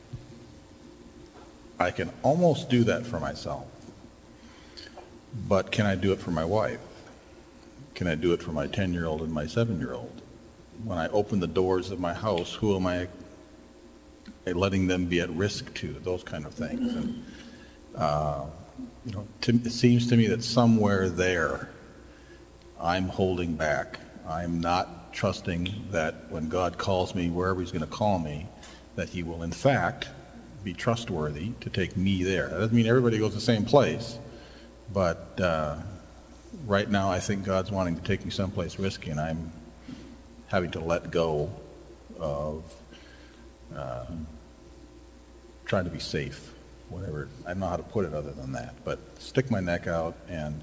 I can almost do that for myself. But can I do it for my wife? Can I do it for my ten-year-old and my seven-year-old? When I open the doors of my house, who am I letting them be at risk to? Those kind of things. And, uh, you know, to, it seems to me that somewhere there, I'm holding back. I'm not trusting that when God calls me wherever he's going to call me, that he will in fact be trustworthy to take me there. That doesn't mean everybody goes to the same place, but uh, right now I think God's wanting to take me someplace risky, and I'm having to let go of uh, trying to be safe, whatever. I don't know how to put it other than that, but stick my neck out and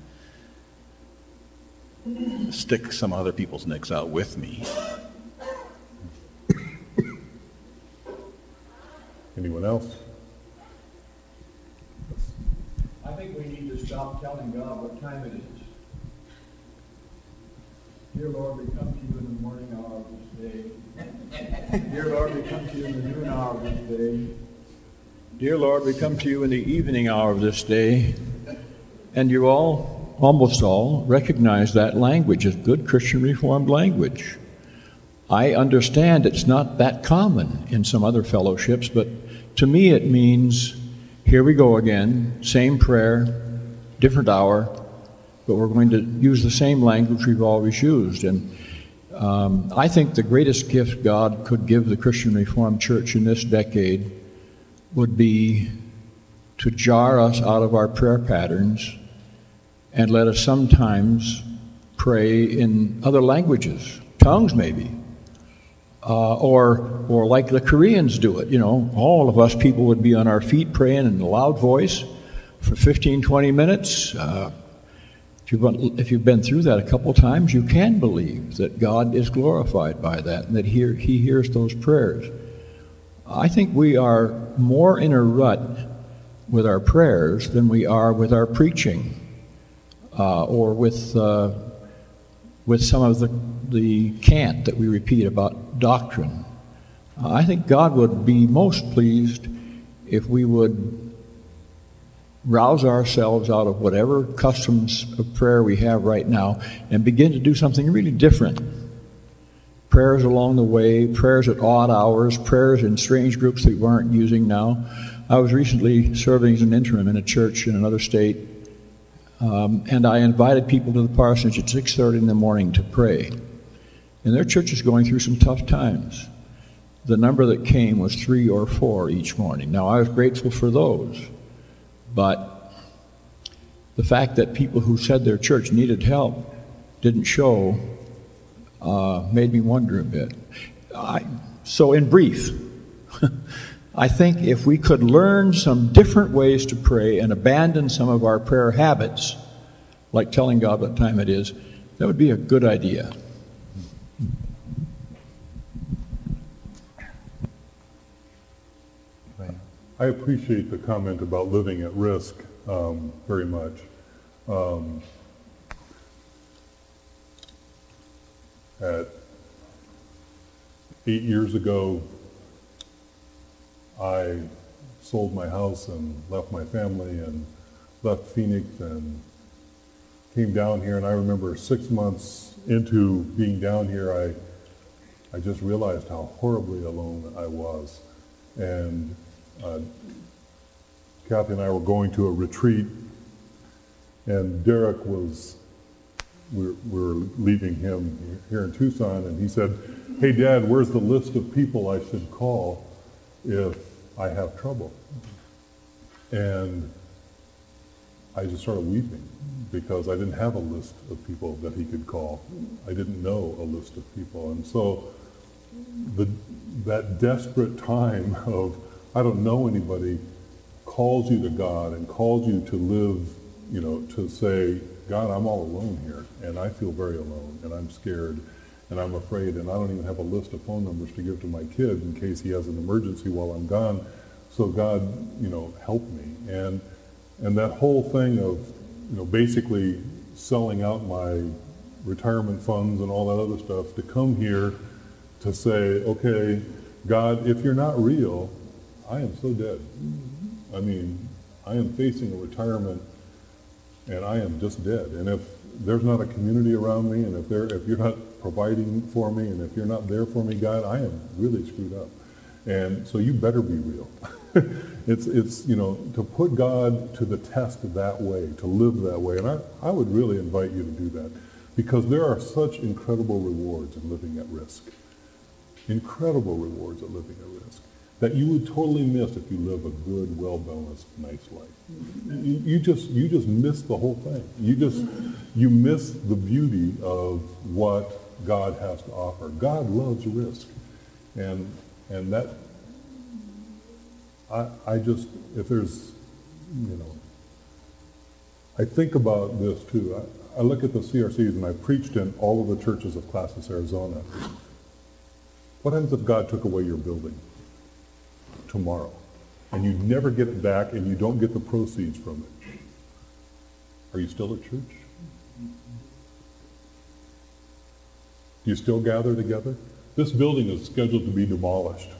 stick some other people's necks out with me. Anyone else? I think we need to stop telling God what time it is. Dear Lord, we come to you in the morning hour of this day. Dear Lord, we come to you in the noon hour of this day. Dear Lord, we come to you in the evening hour of this day. And you all, almost all, recognize that language as good Christian Reformed language. I understand it's not that common in some other fellowships, but to me it means, here we go again, same prayer, different hour, but we're going to use the same language we've always used. And um, I think the greatest gift God could give the Christian Reformed Church in this decade would be to jar us out of our prayer patterns and let us sometimes pray in other languages, tongues maybe. Uh, or or like the Koreans do it, you know, all of us people would be on our feet praying in a loud voice for fifteen, twenty minutes. Uh, if, you've been, if you've been through that a couple times, you can believe that God is glorified by that and that he, he hears those prayers. I think we are more in a rut with our prayers than we are with our preaching uh, or with uh, with some of the the cant that we repeat about doctrine. Uh, I think God would be most pleased if we would rouse ourselves out of whatever customs of prayer we have right now and begin to do something really different. Prayers along the way, prayers at odd hours, prayers in strange groups that we aren't using now. I was recently serving as an interim in a church in another state, um, and I invited people to the parsonage at six thirty in the morning to pray. And their church is going through some tough times. The number that came was three or four each morning. Now, I was grateful for those, but the fact that people who said their church needed help didn't show uh, made me wonder a bit. I, so in brief, I think if we could learn some different ways to pray and abandon some of our prayer habits, like telling God what time it is, that would be a good idea. I appreciate the comment about living at risk um, very much. Um, at eight years ago, I sold my house and left my family and left Phoenix and came down here. And I remember six months into being down here, I I just realized how horribly alone I was. And Uh, Kathy and I were going to a retreat, and Derek was, we we're, we're leaving him here in Tucson, and he said, "Hey Dad, where's the list of people I should call if I have trouble?" And I just started weeping because I didn't have a list of people that he could call. I didn't know a list of people. And so the that desperate time of I don't know anybody calls you to God and calls you to live, you know, to say, God, I'm all alone here, and I feel very alone, and I'm scared, and I'm afraid, and I don't even have a list of phone numbers to give to my kid in case he has an emergency while I'm gone. So God, you know, help me. And and that whole thing of, you know, basically selling out my retirement funds and all that other stuff to come here to say, okay, God, if you're not real, I am so dead. I mean, I am facing a retirement, and I am just dead. And if there's not a community around me, and if there, if you're not providing for me, and if you're not there for me, God, I am really screwed up. And so you better be real. it's, it's, you know, to put God to the test that way, to live that way. And I, I would really invite you to do that. because there are such incredible rewards in living at risk. Incredible rewards at living at risk that you would totally miss if you live a good, well-balanced, nice life. You, you just you just miss the whole thing. You just you miss the beauty of what God has to offer. God loves risk, and and that I I just if there's you know I think about this too. I, I look at the C R Cs and I preached in all of the churches of Classis, Arizona. What happens if God took away your building tomorrow and you never get it back and you don't get the proceeds from it? Are you still at church? Do you still gather together? This building is scheduled to be demolished.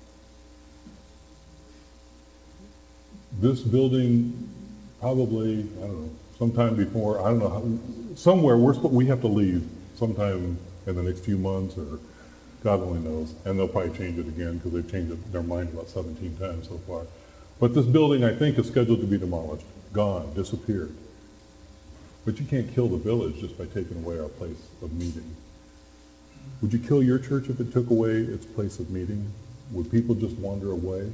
This building probably, I don't know, sometime before, I don't know, how, somewhere, we're, we have to leave sometime in the next few months, or God only knows. And they'll probably change it again because they've changed it, their mind about seventeen times so far. But this building, I think, is scheduled to be demolished, gone, disappeared. But you can't kill the village just by taking away our place of meeting. Would you kill your church if it took away its place of meeting? Would people just wander away?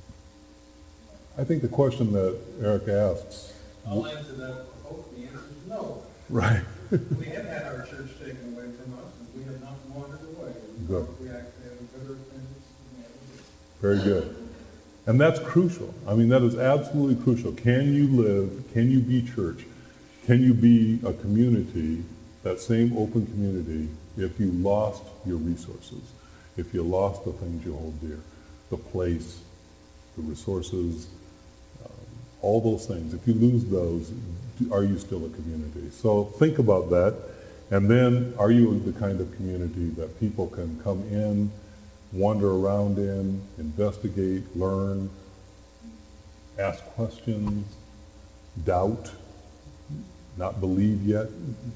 I think the question that Eric asks... I'll answer that for hope. The answer is no. Right. We have had our church taken away from us, and we have not wandered away. Good. We actually have a better attendance than ever. Very good. And that's crucial. I mean, that is absolutely crucial. Can you live, can you be church? Can you be a community, that same open community, if you lost your resources, if you lost the things you hold dear, the place, the resources, um, all those things. If you lose those, are you still a community? So think about that. And then, are you the kind of community that people can come in, wander around in, investigate, learn, ask questions, doubt, not believe yet,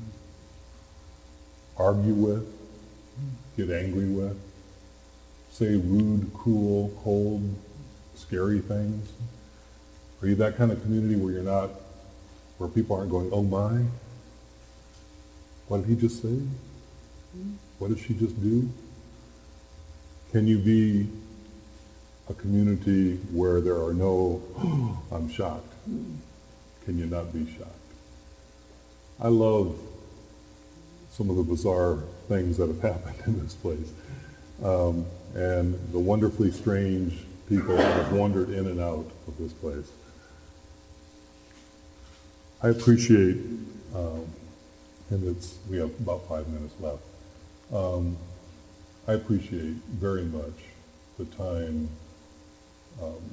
argue with, get angry with, say rude, cruel, cold, scary things? Are you that kind of community where you're not, where people aren't going, oh my, what did he just say? What did she just do? Can you be a community where there are no, oh, I'm shocked? Can you not be shocked? I love some of the bizarre things that have happened in this place. Um, and the wonderfully strange people that have wandered in and out of this place. I appreciate, um, and it's, we have about five minutes left. Um, I appreciate very much the time, um,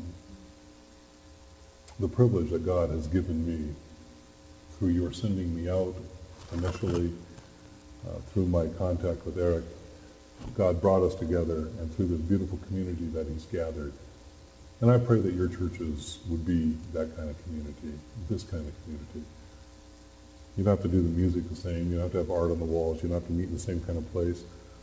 the privilege that God has given me through your sending me out initially, uh, through my contact with Eric. God brought us together, and through this beautiful community that he's gathered. And I pray that your churches would be that kind of community, this kind of community. You don't have to do the music the same. You don't have to have art on the walls. You don't have to meet in the same kind of place.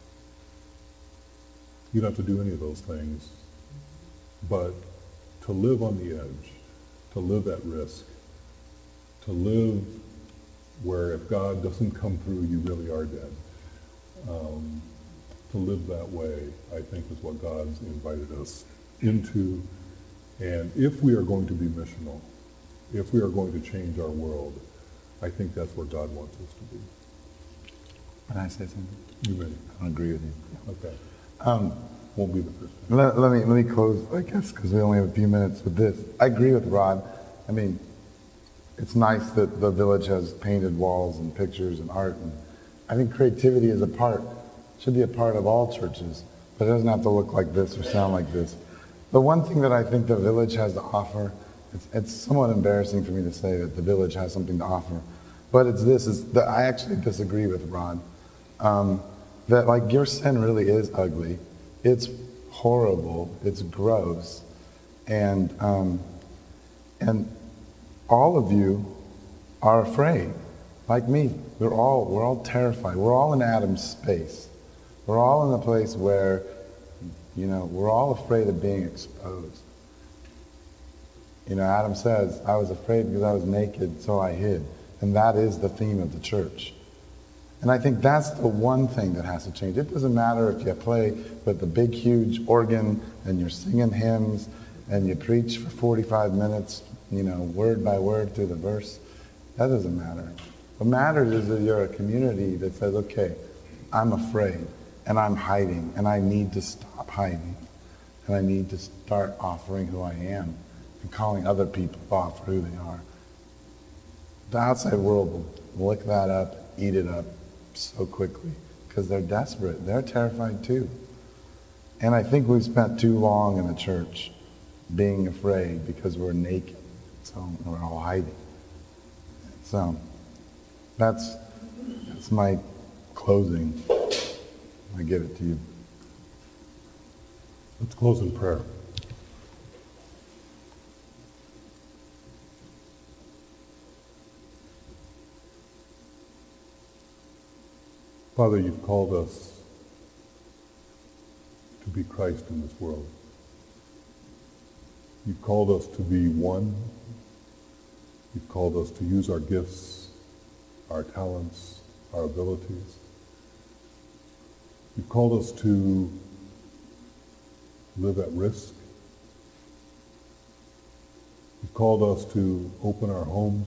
You don't have to do any of those things. But to live on the edge, to live at risk, to live where if God doesn't come through, you really are dead. Um, to live that way, I think, is what God's invited us into. And if we are going to be missional, if we are going to change our world, I think that's where God wants us to be. Can I say something? You may. I agree with you. Okay. Um, Won't be the first time. let, let me let me close, I guess, because we only have a few minutes with this. I agree with Rod. I mean, it's nice that the village has painted walls and pictures and art, and I think creativity is a part, should be a part of all churches, but it doesn't have to look like this or sound like this. The one thing that I think the village has to offer, it's, it's somewhat embarrassing for me to say that the village has something to offer, but it's this, is that I actually disagree with Rod. Um, that like your sin really is ugly. It's horrible. It's gross. And, um, and all of you are afraid, like me. We're all, we're all terrified. We're all in Adam's space. We're all in a place where, you know, we're all afraid of being exposed. You know, Adam says, I was afraid because I was naked, so I hid. And that is the theme of the church. And I think that's the one thing that has to change. It doesn't matter if you play with the big, huge organ and you're singing hymns and you preach for forty-five minutes, you know, word by word through the verse. That doesn't matter. What matters is that you're a community that says, okay, I'm afraid and I'm hiding and I need to stop hiding and I need to start offering who I am and calling other people off for who they are. The outside world will lick that up, eat it up so quickly because they're desperate. They're terrified too. And I think we've spent too long in the church being afraid because we're naked. So we're all hiding. So that's that's my closing. I give it to you. Let's close in prayer. Father, you've called us to be Christ in this world. You've called us to be one. You've called us to use our gifts, our talents, our abilities. You've called us to live at risk. You've called us to open our homes